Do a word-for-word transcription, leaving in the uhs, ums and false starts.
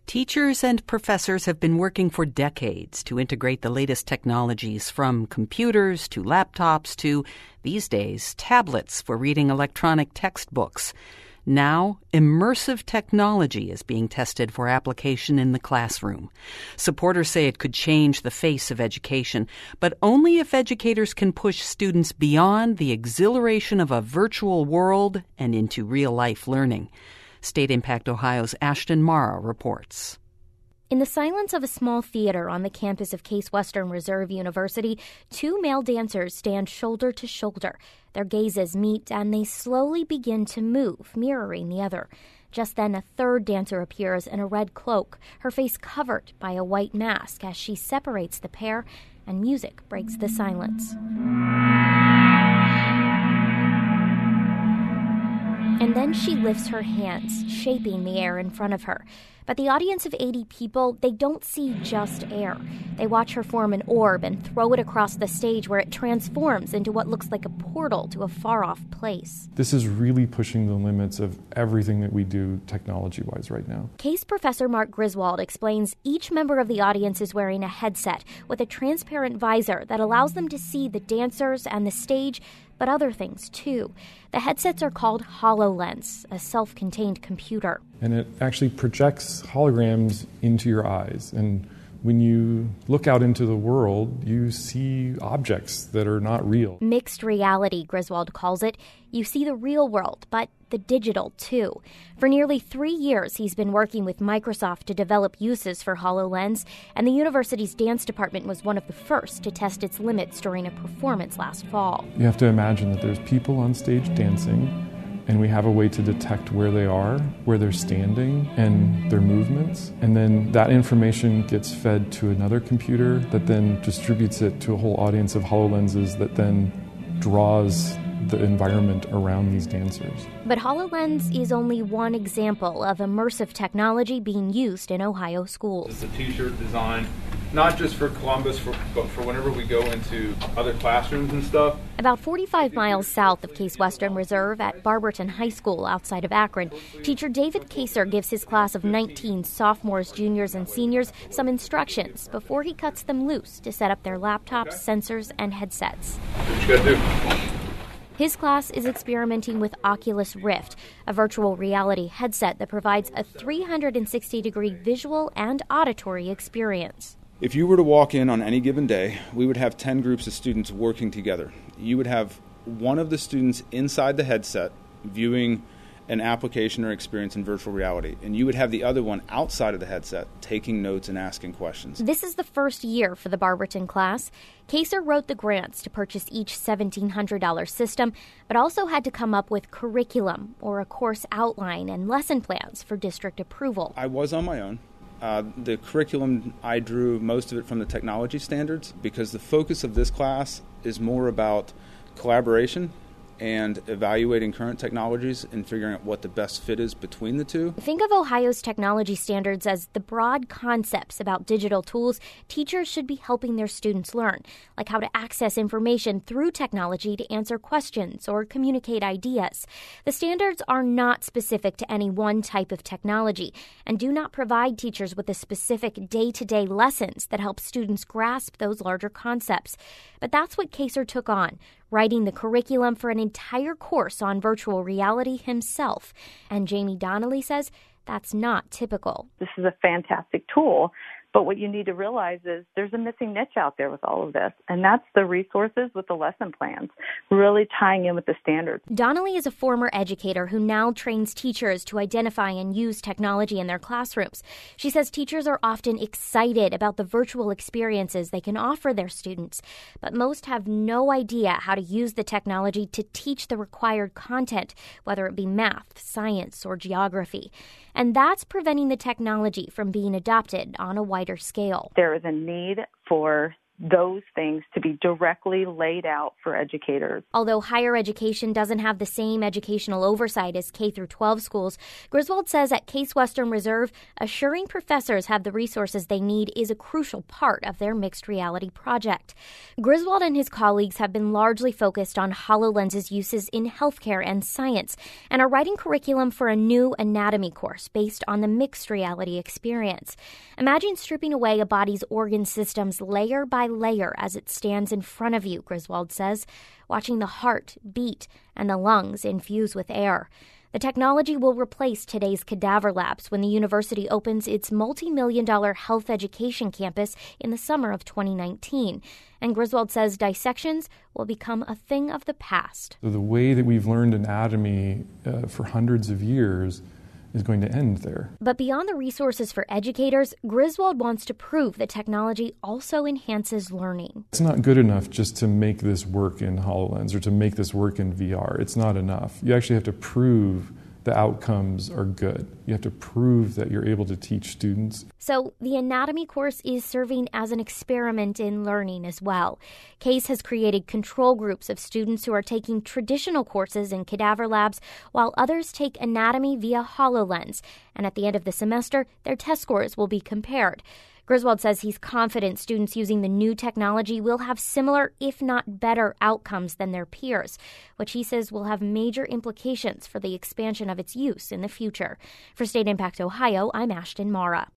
Teachers and professors have been working for decades to integrate the latest technologies, from computers to laptops to, these days, tablets for reading electronic textbooks. Now, immersive technology is being tested for application in the classroom. Supporters say it could change the face of education, but only if educators can push students beyond the exhilaration of a virtual world and into real-life learning. State Impact Ohio's Ashton Mara reports. In the silence of a small theater on the campus of Case Western Reserve University, two male dancers stand shoulder to shoulder. Their gazes meet and they slowly begin to move, mirroring the other. Just then, a third dancer appears in a red cloak, her face covered by a white mask as she separates the pair, and music breaks the silence. And then she lifts her hands, shaping the air in front of her. But the audience of eighty people, they don't see just air. They watch her form an orb and throw it across the stage where it transforms into what looks like a portal to a far-off place. This is really pushing the limits of everything that we do technology-wise right now. Case professor Mark Griswold explains each member of the audience is wearing a headset with a transparent visor that allows them to see the dancers and the stage, but other things too. The headsets are called HoloLens, a self-contained computer. And it actually projects holograms into your eyes. And when you look out into the world, you see objects that are not real. Mixed reality, Griswold calls it. You see the real world, but the digital, too. For nearly three years, he's been working with Microsoft to develop uses for HoloLens, and the university's dance department was one of the first to test its limits during a performance last fall. You have to imagine that there's people on stage dancing, and we have a way to detect where they are, where they're standing, and their movements. And then that information gets fed to another computer that then distributes it to a whole audience of HoloLenses that then draws the environment around these dancers. But HoloLens is only one example of immersive technology being used in Ohio schools. It's a t-shirt design, not just for Columbus, for, but for whenever we go into other classrooms and stuff. About forty-five miles south of Case Western Reserve at Barberton High School outside of Akron, teacher David Kaser gives his class of nineteen sophomores, juniors, and seniors some instructions before he cuts them loose to set up their laptops, sensors, and headsets. What you gotta do? His class is experimenting with Oculus Rift, a virtual reality headset that provides a three hundred sixty degree visual and auditory experience. If you were to walk in on any given day, we would have ten groups of students working together. You would have one of the students inside the headset viewing an application or experience in virtual reality, and you would have the other one outside of the headset taking notes and asking questions. This is the first year for the Barberton class. Kaser wrote the grants to purchase each seventeen hundred dollars system, but also had to come up with curriculum or a course outline and lesson plans for district approval. I was on my own. Uh, the curriculum, I drew most of it from the technology standards because the focus of this class is more about collaboration and evaluating current technologies and figuring out what the best fit is between the two. Think of Ohio's technology standards as the broad concepts about digital tools teachers should be helping their students learn, like how to access information through technology to answer questions or communicate ideas. The standards are not specific to any one type of technology and do not provide teachers with the specific day-to-day lessons that help students grasp those larger concepts. But that's what Kaser took on, writing the curriculum for an entire course on virtual reality himself. And Jamie Donnelly says that's not typical. This is a fantastic tool, but what you need to realize is there's a missing niche out there with all of this, and that's the resources with the lesson plans, really tying in with the standards. Donnelly is a former educator who now trains teachers to identify and use technology in their classrooms. She says teachers are often excited about the virtual experiences they can offer their students, but most have no idea how to use the technology to teach the required content, whether it be math, science, or geography. And that's preventing the technology from being adopted on a wider scale. There is a need for those things to be directly laid out for educators. Although higher education doesn't have the same educational oversight as K through twelve schools, Griswold says at Case Western Reserve, assuring professors have the resources they need is a crucial part of their mixed reality project. Griswold and his colleagues have been largely focused on HoloLens's uses in healthcare and science and are writing curriculum for a new anatomy course based on the mixed reality experience. Imagine stripping away a body's organ systems layer by layer as it stands in front of you, Griswold says, watching the heart beat and the lungs infuse with air. The technology will replace today's cadaver labs when the university opens its multi-million dollar health education campus in the summer of twenty nineteen. And Griswold says dissections will become a thing of the past. So the way that we've learned anatomy uh, for hundreds of years is going to end there. But beyond the resources for educators, Griswold wants to prove that technology also enhances learning. It's not good enough just to make this work in HoloLens or to make this work in V R. It's not enough. You actually have to prove the outcomes are good. You have to prove that you're able to teach students. So the anatomy course is serving as an experiment in learning as well. Case has created control groups of students who are taking traditional courses in cadaver labs while others take anatomy via HoloLens. And at the end of the semester, their test scores will be compared. Griswold says he's confident students using the new technology will have similar, if not better, outcomes than their peers, which he says will have major implications for the expansion of its use in the future. For State Impact Ohio, I'm Ashton Mara.